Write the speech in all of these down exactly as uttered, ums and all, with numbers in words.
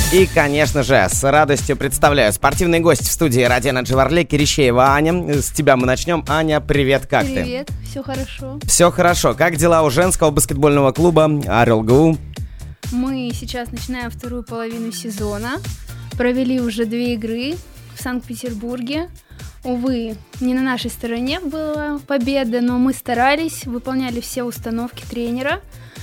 И, конечно же, с радостью представляю спортивный гость в студии Радио Energy в Орле, Кирищеева Аня. С тебя мы начнем. Аня, привет, как привет, ты? Привет, все хорошо. Все хорошо. Как дела у женского баскетбольного клуба АРЛГУ? Мы сейчас начинаем вторую половину сезона. Провели уже две игры в Санкт-Петербурге. Увы, не на нашей стороне была победа, но мы старались, выполняли все установки тренера.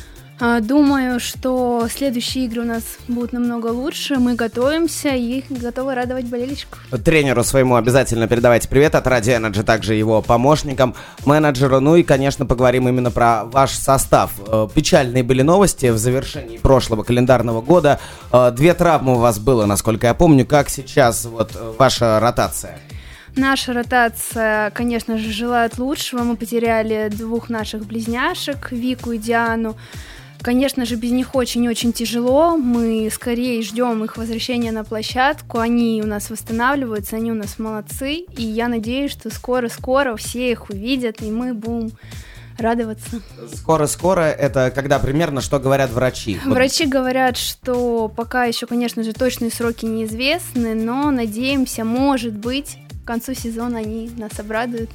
Думаю, что следующие игры у нас будут намного лучше. Мы готовимся и готовы радовать болельщиков. Тренеру своему обязательно передавайте привет от Радио Energy, также его помощникам, менеджеру. Ну и, конечно, поговорим именно про ваш состав. Печальные были новости в завершении прошлого календарного года. Две травмы у вас было, насколько я помню. Как сейчас вот ваша ротация? Наша ротация, конечно же, желает лучшего. Мы потеряли двух наших близняшек, Вику и Диану. Конечно же, без них очень-очень тяжело. Мы скорее ждем их возвращения на площадку. Они у нас восстанавливаются, они у нас молодцы. И я надеюсь, что скоро-скоро все их увидят, и мы будем радоваться. Скоро-скоро — это когда примерно, что говорят врачи? Врачи говорят, что пока еще, конечно же, точные сроки неизвестны, но надеемся, может быть, к концу сезона они нас обрадуют.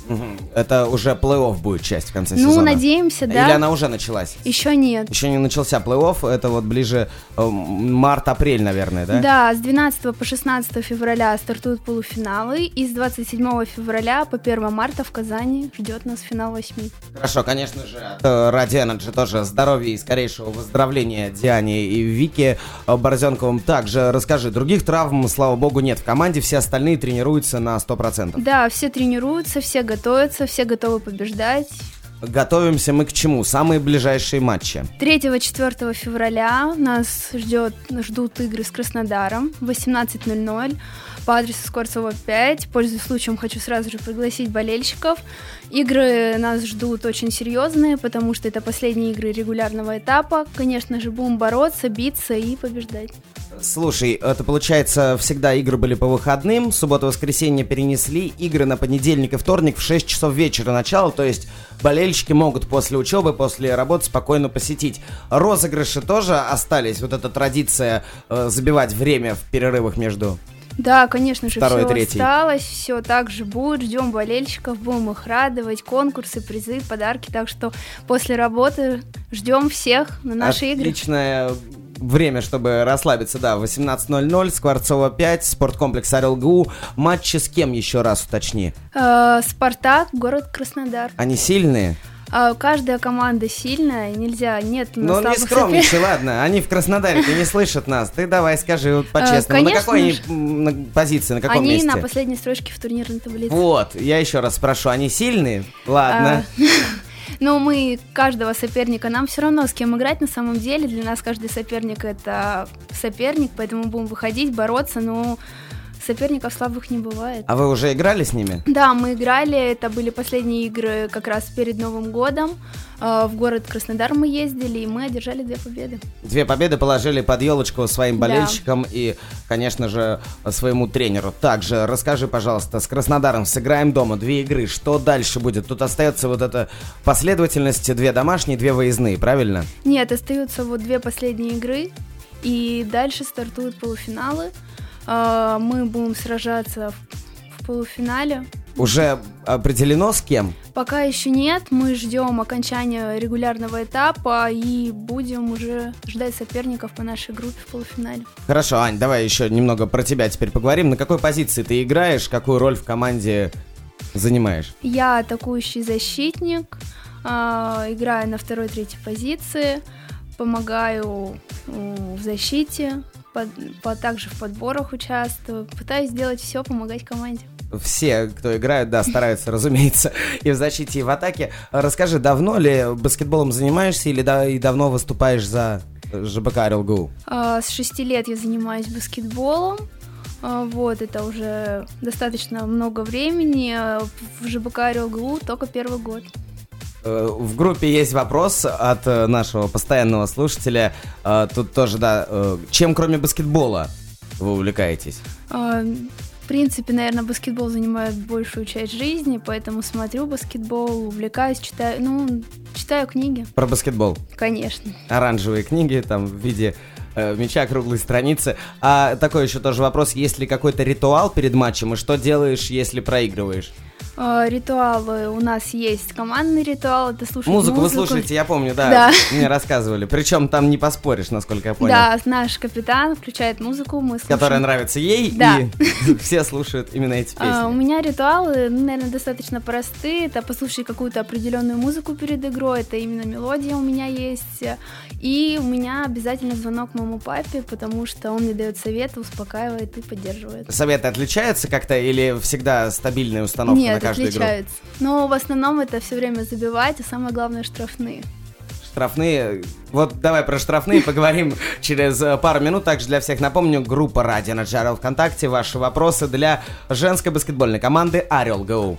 Это уже плей-офф будет часть в конце ну, сезона? Ну, надеемся, да. Или она уже началась? Еще нет. Еще не начался плей-офф, это вот ближе э, март-апрель, наверное, да? Да, с двенадцатого по шестнадцатое февраля стартуют полуфиналы, и с двадцать седьмого февраля по первое марта в Казани ждет нас финал восьми. Хорошо, конечно же, от Радио Energy тоже здоровья и скорейшего выздоровления Диане и Вике Борзенковым. Также расскажи, других травм, слава богу, нет в команде, все остальные тренируются на сто процентов. Да, все тренируются, все готовятся, все готовы побеждать. Готовимся мы к чему? Самые ближайшие матчи. третьего-четвёртого февраля нас ждет, ждут игры с Краснодаром в восемнадцать ноль ноль по адресу Скворцова пять. Пользуясь случаем, хочу сразу же пригласить болельщиков. Игры нас ждут очень серьезные, потому что это последние игры регулярного этапа. Конечно же, будем бороться, биться и побеждать. Слушай, это получается, всегда игры были по выходным, субботу-воскресенье перенесли, игры на понедельник и вторник в шесть часов вечера начало, то есть болельщики могут после учебы, после работы спокойно посетить. Розыгрыши тоже остались, вот эта традиция э, забивать время в перерывах между... Да, конечно же, Второй, все третий. осталось, все так же будет, ждем болельщиков, будем их радовать, конкурсы, призы, подарки, так что после работы ждем всех на наши игры. Отличное время, чтобы расслабиться, да, восемнадцать ноль ноль, Скворцова пять, спорткомплекс АРЛГУ. Матчи с кем, еще раз уточни? Э, Спартак, город Краснодар. Они сильные? А каждая команда сильная, нельзя, нет у нас Ну, не слабых скромничай, соперников. ладно, они в Краснодаре, ты не слышат нас. Ты давай скажи вот по-честному, Конечно на какой они же. на позиции, на каком Они месте? на последней строчке в турнирной таблице. Вот, я еще раз спрошу, они сильные? Ладно. А, Но мы каждого соперника, нам все равно с кем играть на самом деле. Для нас каждый соперник это соперник, поэтому будем выходить, бороться, но соперников слабых не бывает. А вы уже играли с ними? Да, мы играли, это были последние игры как раз перед Новым годом. В город Краснодар мы ездили, и мы одержали две победы. Две победы положили под елочку своим Да. болельщикам и, конечно же, своему тренеру. Также расскажи, пожалуйста, с Краснодаром сыграем дома, две игры, что дальше будет? Тут остается вот эта последовательность, две домашние, две выездные, правильно? Нет, остаются вот две последние игры, и дальше стартуют полуфиналы. А, Мы будем сражаться в- в полуфинале. Уже определено с кем? Пока еще нет, мы ждем окончания регулярного этапа и будем уже ждать соперников по нашей группе в полуфинале. Хорошо, Ань, давай еще немного про тебя теперь поговорим. На какой позиции ты играешь, какую роль в команде занимаешь? Я атакующий защитник, а, играю на второй-третьей позиции, помогаю у, в защите, под- по- также в подборах участвую, пытаюсь сделать все, помогать команде. Все, кто играют, да, стараются, разумеется, и в защите, и в атаке. Расскажи, давно ли баскетболом занимаешься или да, и давно выступаешь за ЖБК АРЛГУ? А, С шести лет я занимаюсь баскетболом. А, Вот, это уже достаточно много времени. А, В ЖБК АРЛГУ только первый год. Э, В группе есть вопрос от э, нашего постоянного слушателя. Э, Тут тоже, да, э, чем кроме баскетбола вы увлекаетесь? А, В принципе, наверное, баскетбол занимает большую часть жизни, поэтому смотрю баскетбол, увлекаюсь, читаю, ну, читаю книги, Про баскетбол. конечно. Оранжевые книги, там, в виде э, мяча, круглой страницы. А такой еще тоже вопрос, есть ли какой-то ритуал перед матчем, и что делаешь, если проигрываешь? Э, ритуалы у нас есть. Командный ритуал, это слушать музыку. Музыку вы слушаете, я помню, да, да. мне рассказывали. Причем там не поспоришь, насколько я понял. Да, наш капитан включает музыку, мы слушаем. Которая нравится ей, да. и все слушают именно эти песни. А, у меня ритуалы, ну, наверное, достаточно простые. Это послушать какую-то определенную музыку перед игрой, это именно мелодия у меня есть. И у меня обязательно звонок моему папе, потому что он мне дает советы, успокаивает и поддерживает. Советы отличаются как-то или всегда стабильная установка Нет, на каждую отличаются. игру? Но в основном это все время забивать, и самое главное штрафные. Штрафные. Вот давай про штрафные поговорим через пару минут. Также для всех напомню, группа Радио на Джи Ар Эл ВКонтакте. Ваши вопросы для женской баскетбольной команды Орел Go.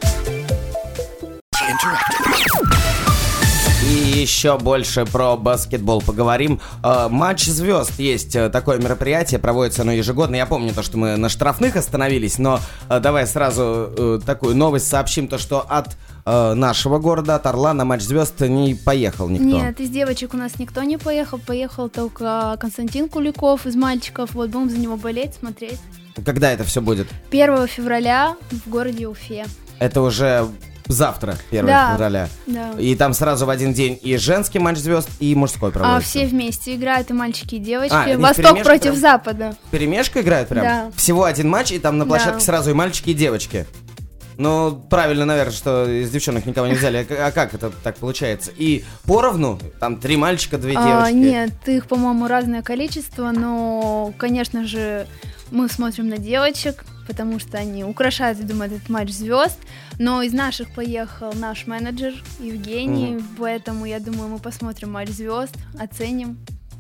И еще больше про баскетбол поговорим. Э, матч звезд есть такое мероприятие, проводится оно ежегодно. Я помню то, что мы на штрафных остановились, но э, давай сразу э, такую новость сообщим, то что от э, нашего города, от Орла, на матч звезд не поехал никто. Нет, из девочек у нас никто не поехал, поехал только Константин Куликов из мальчиков. Вот будем за него болеть, смотреть. Когда это все будет? первого февраля в городе Уфе. Это уже завтра, первого да, февраля. Да. И там сразу в один день и женский матч звезд, и мужской проводится. А все вместе играют, и мальчики, и девочки. А, Восток против прям... Запада. Перемешка играют прям? Да. Всего один матч, и там на площадке да. сразу и мальчики, и девочки. Ну, правильно, наверное, что из девчонок никого не взяли. А как это так получается? И поровну? Там три мальчика, две девочки? А, нет, их, по-моему, разное количество, но, конечно же, мы смотрим на девочек, потому что они украшают, я думаю, этот матч звезд. Но из наших поехал наш менеджер Евгений, mm-hmm. поэтому, я думаю, мы посмотрим матч звезд, оценим.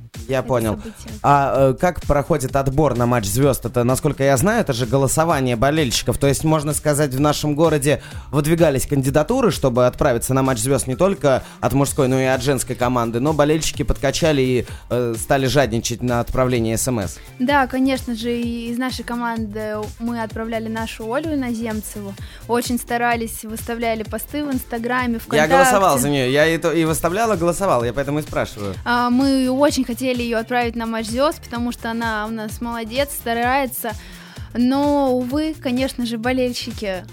Я понял. Событие. А э, как проходит отбор на матч звезд? Это, насколько я знаю, это же голосование болельщиков. То есть, можно сказать, в нашем городе выдвигались кандидатуры, чтобы отправиться на матч звезд не только от мужской, но и от женской команды. Но болельщики подкачали и э, стали жадничать на отправление смс. Да, конечно же, и из нашей команды мы отправляли нашу Олю Иноземцеву. Очень старались, выставляли посты в Инстаграме, ВКонтакте. Я голосовал за нее. Я и, то, и выставляла, голосовал. Я поэтому и спрашиваю. А, мы очень хотели ее отправить на матч звезд, потому что она у нас молодец, старается. Но, увы, конечно же, болельщики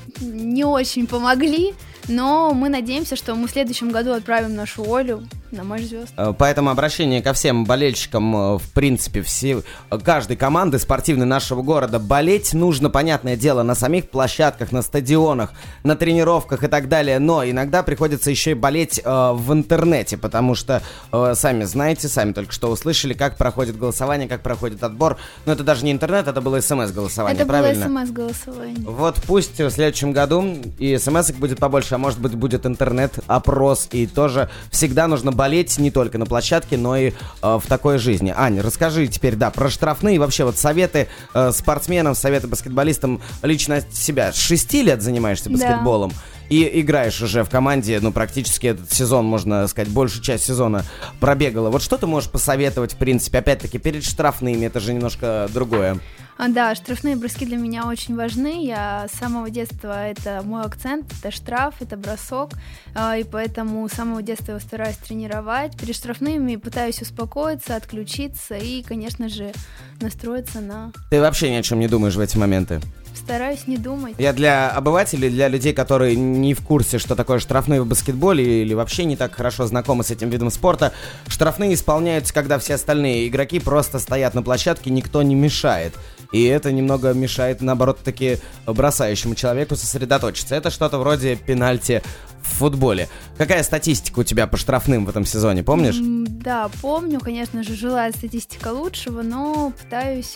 не очень помогли. Но мы надеемся, что мы в следующем году отправим нашу Олю на матч звезд. Поэтому обращение ко всем болельщикам, в принципе, все, каждой команды спортивной нашего города. Болеть нужно, понятное дело, на самих площадках, на стадионах, на тренировках и так далее. Но иногда приходится еще и болеть э, в интернете, потому что, э, сами знаете, сами только что услышали, как проходит голосование, как проходит отбор. Но это даже не интернет, это было смс-голосование, это правильно? Это было смс-голосование. Вот пусть в следующем году и смс-ок будет побольше, а может быть будет интернет-опрос, и тоже всегда нужно болеть не только на площадке, но и э, в такой жизни. Аня, расскажи теперь, да, про штрафные, вообще вот советы э, спортсменам, советы баскетболистам. Лично от себя с шести лет занимаешься баскетболом, да. И играешь уже в команде, ну, практически этот сезон, можно сказать, большую часть сезона пробегала. Вот что ты можешь посоветовать, в принципе, опять-таки, перед штрафными, это же немножко другое. А, да, штрафные броски для меня очень важны. Я с самого детства, это мой акцент, это штраф, это бросок, а, и поэтому с самого детства я стараюсь тренировать. Перед штрафными пытаюсь успокоиться, отключиться и, конечно же, настроиться на... Ты вообще ни о чем не думаешь в эти моменты? Стараюсь не думать. Я для обывателей, для людей, которые не в курсе, что такое штрафные в баскетболе или вообще не так хорошо знакомы с этим видом спорта, штрафные исполняются, когда все остальные игроки просто стоят на площадке, никто не мешает. И это немного мешает, наоборот, таки бросающему человеку сосредоточиться. Это что-то вроде пенальти в футболе. Какая статистика у тебя по штрафным в этом сезоне, помнишь? Mm, да, помню, конечно же, желаю статистика лучшего, но пытаюсь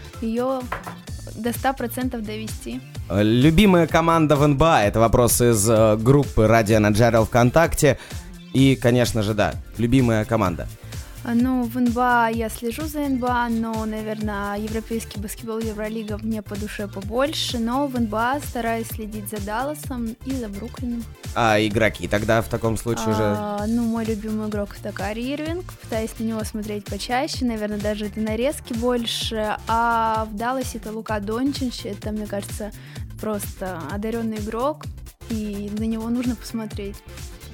ее до ста процентов довести. Любимая команда в эн бэ а? Это вопрос из э, группы Радио на Джи Ар Эл ВКонтакте. И, конечно же, да, любимая команда. Ну, в эн бэ а я слежу за эн бэ а, но, наверное, европейский баскетбол, Евролига мне по душе побольше, но в эн бэ а стараюсь следить за Далласом и за Бруклином. А игроки тогда в таком случае а, уже? Ну, мой любимый игрок — это Кари Ирвинг, пытаюсь на него смотреть почаще, наверное, даже это нарезки больше, а в Далласе это Лука Дончич, это, мне кажется, просто одаренный игрок, и на него нужно посмотреть.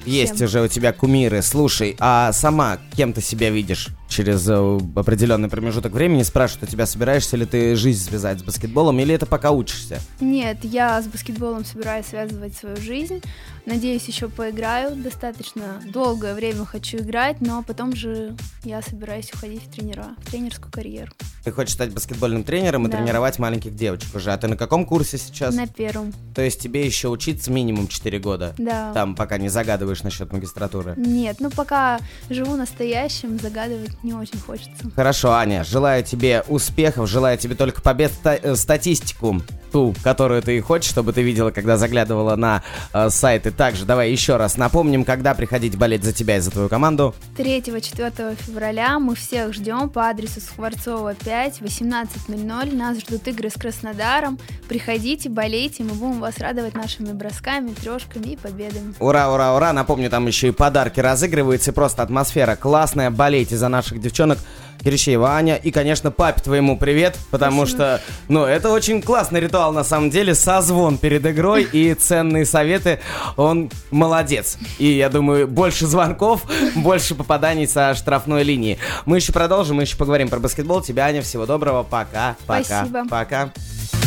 Есть всем. уже у тебя кумиры. Слушай, а сама кем ты себя видишь через э, определенный промежуток времени? Спрашивают у тебя, собираешься ли ты жизнь связать с баскетболом, или это пока учишься? Нет, я с баскетболом собираюсь связывать свою жизнь. Надеюсь, еще поиграю. Достаточно долгое время хочу играть, но потом же я собираюсь уходить в тренера, в тренерскую карьеру. Ты хочешь стать баскетбольным тренером и Да. тренировать маленьких девочек уже. А ты на каком курсе сейчас? На первом. То есть тебе еще учиться минимум четыре года? Да. Там пока не загадываешь насчет магистратуры. Нет, ну пока живу настоящим, загадывать не очень хочется. Хорошо, Аня, желаю тебе успехов, желаю тебе только побед. Ста- э, статистику, ту, которую ты хочешь, чтобы ты видела, когда заглядывала на э, сайты. Также давай еще раз напомним, когда приходить болеть за тебя и за твою команду. третьего-четвёртого февраля мы всех ждем по адресу Скворцова пять, восемнадцать ноль ноль. Нас ждут игры с Краснодаром. Приходите, болейте, мы будем вас радовать нашими бросками, трешками и победами. Ура, ура, ура. Напомню, там еще и подарки разыгрываются, и просто атмосфера классная. Болейте за наших девчонок. Киричеева Аня. И, конечно, папе твоему привет, потому Спасибо. что, ну, это очень классный ритуал, на самом деле. Созвон перед игрой и ценные советы. Он молодец. И, я думаю, больше звонков, больше попаданий со штрафной линии. Мы еще продолжим, мы еще поговорим про баскетбол. Тебе, Аня, всего доброго. Пока, пока, Спасибо. пока.